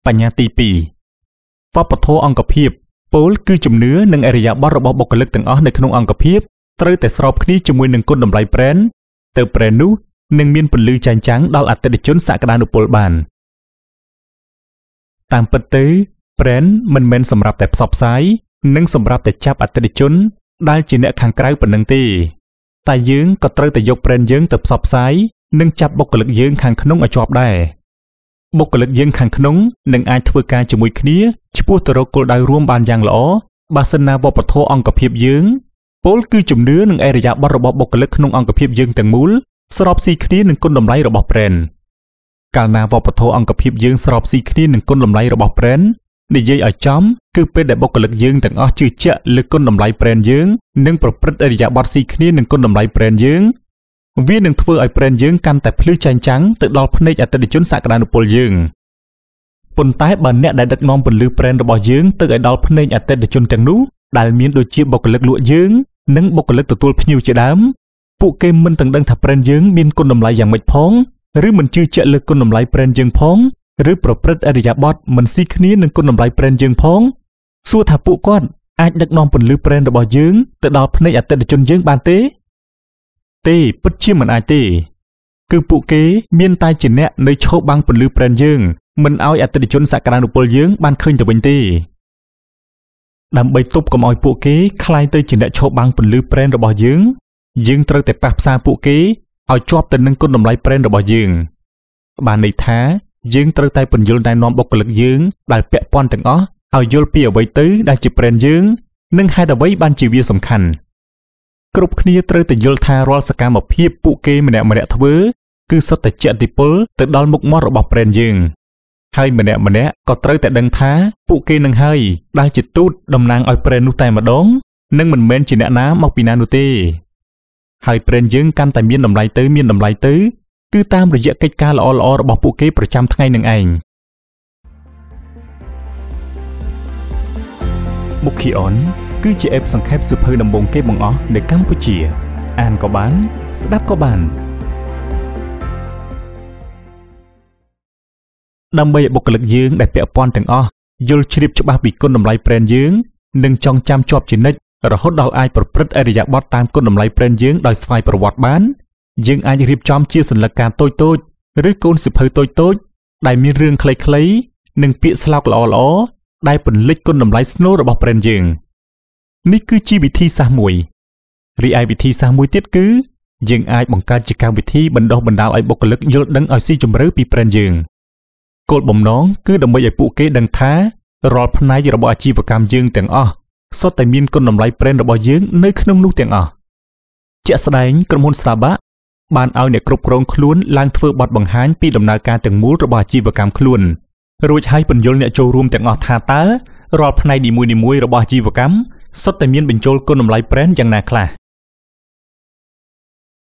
បញ្ញាទី2វប្បធម៌អង្គភាពពលគឺជំនឿនិងអរិយាប័ត្ររបស់បុគ្គលិកទាំងអស់នៅក្នុងអង្គភាពត្រូវតែស្របគ្នាជាមួយនឹងគុណតម្លៃប្រេនទៅប្រេននោះនឹងមានពន្លឺចែងចាំងដល់អតិថិជនសក្តានុពលបានតាមពិតទៅប្រេនមិនមែនសម្រាប់តែផ្សព្វផ្សាយនិងសម្រាប់តែចាប់អតិថិជនដែលជាអ្នកខាងក្រៅប៉ុណ្ណឹងទេតែយើងក៏ត្រូវតែយកប្រេនយើងទៅផ្សព្វផ្សាយនិងចាប់បុគ្គលិកយើងខាងក្នុងឲ្យជាប់ដែរបុគ្គលិកយើងខាងក្នុងនឹងអាចធ្វើការជាមួយគ្នាឆ្ពោះទៅរកគោលដៅរួមបានយ៉ាងល្អបើសិនណាវប្បធម៌អង្គភាពយើងពលគឺជំនឿនិងអរិយាប័ត្ររបស់បុគ្គលិកក្នុងអង្គភាពយើងទាំងមូលស្របស៊ីគ្នានឹងគុណតម្លៃរបស់ប្រេនកាលណាវប្បធម៌អង្គភាពយើងស្របស៊ីគ្នានឹងគុណតម្លៃរបស់ប្រេននិយាយឲ្យចំគឺពេលដែលបុគ្គលិកយើងទាំងអស់ជឿជាក់លើគុណតម្លៃប្រេនយើងនិងប្រព្រឹត្តអរិយាប័ត្រស៊ីគ្នានឹងគុណតម្លៃប្រេនយើងវានឹងធ្វើឲ្យប្រេនយើងកាន់តែភ្លឺចែងចាំងទៅដល់ភ្នែកអតិថិជនសក្តានុពលយើងប៉ុន្តែបើអ្នកដែលដឹកនាំពន្លឺប្រេនរបស់យើងទៅឲ្យដល់ភ្នែកអតិថិជនទាំងនោះដែលមានដូចជាបុគ្គលិកលក់យើងនិងបុគ្គលិកទទួលភ្ញៀវជាដើមពួកគេមិនទាំងដឹងថាប្រេនយើងមានគុណតម្លៃយ៉ាងម៉េចផងឬមិនជឿជាក់លើគុណតម្លៃប្រេនយើងផងឬប្រព្រឹត្តអរិយាប័ត្រមិនស៊ីគ្នានឹងគុណតម្លៃប្រេនយើងផងសួរថាពួកគាត់អាចដឹកនាំពន្លឺប្រេនរបស់យើងទៅដល់ភ្នែកអតិថិជនយើងបានទេពិតជាមិនអាចទេគឺពួកគេមានតែជាអ្នកនៅឈោបបាំងពន្លឺប្រេនយើងមិនឲ្យអតិថិជនសក្តានុពលយើងបានឃើញទៅវិញទេដើម្បីទប់កុំឲ្យពួកគេคล้ายទៅជាអ្នកឈោបបាំងពន្លឺប្រេនរបស់យើងត្រូវតែប៉ះផ្សាពួកគេឲ្យជាប់ទៅនឹងគុណតម្លៃប្រេនរបស់យើងបានន័យថាយើងត្រូវតែពន្យល់ណែនាំបុគ្គលិកយើងដែលពាក់ព័ន្ធទាំងអស់ឲ្យយល់ពីអ្វីទៅដែលជាប្រេនយើងនិងហេតុអ្វីបានជាវាសំខាន់គ្រប់គ្នាត្រូវតែយល់ថារាល់សកម្មភាពពួកគេម្នាក់ៗធ្វើគឺសុទ្ធតែជះឥទ្ធិពលទៅដល់មុខមាត់របស់ប្រេនយើងហើយម្នាក់ក៏ត្រូវតែដឹងថាពួកគេនឹងហើយដែលជាទូតតំណាងឲ្យប្រេននោះតែម្ដងនិងមិនមែនជាអ្នកណាមកពីណានោះទេហើយប្រេនយើងកាន់តែមានតម្លៃទៅគឺតាមរយៈកិច្ចការល្អៗរបស់ពួកគេប្រចាំថ្ងៃនឹងឯងមុខ Kion គឺជាអេបសង្ខេបសៀវភៅដំបូងគេបង្អស់នៅកម្ពុជាអានក៏បានស្ដាប់ក៏បានដើម្បីឲ្យបុគ្គលិកយើងដែលពាក់ព័ន្ធទាំងអស់យល់ជ្រាបច្បាស់ពីគុណតម្លៃប្រេនយើងនិងចងចាំជាប់ជានិច្ចរហូតដល់អាចប្រព្រឹត្តអរិយាប័ត្រតាមគុណតម្លៃប្រេនយើងដោយស្វ័យប្រវត្តិបានយើងអាចរៀបចំជាសញ្ញាការតូចឬកូនសៀវភៅតូចដែលមានរឿងខ្លីៗនិងពាក្យស្លោកល្អៗដែលពន្លិចគុណតម្លៃស្នូលរបស់ប្រេនយើងនេះគឺជាវិធីសាស្ត្រមួយរីឯវិធីសាស្ត្រមួយទៀតគឺយើងអាចបង្កើតជាកម្មវិធីបណ្ដុះបណ្ដាលឲ្យបុគ្គលិកយល់ដឹងឲ្យស៊ីជម្រៅពីប្រេនយើងគោលបំណងគឺដើម្បីឲ្យពួកគេដឹងថារាល់ផ្នែករបស់អាជីវកម្មយើងទាំងអស់សុទ្ធតែមានគុណតម្លៃប្រេនរបស់យើងនៅក្នុងនោះទាំងអស់ជាក់ស្ដែងក្រុមហ៊ុន Starbucks បានឲ្យអ្នកគ្រប់គ្រងខ្លួនឡើងធ្វើបទបង្ហាញពីដំណើរការទាំងមូលរបស់អាជីវកម្មខ្លួនរួចហើយពន្យល់អ្នកចូលរួមទាំងអស់ថាតើរាល់ផ្នែកនីមួយៗរបស់អាជីវកម្មសុទ្ធតែមានបញ្ចូលគុណតម្លៃប្រេនយ៉ាងណាខ្លះ